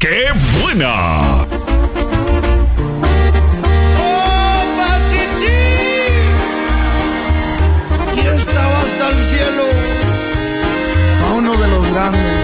¡Qué buena! ¡Oh, Paquitín! Y esta va hasta el cielo, a uno de los grandes.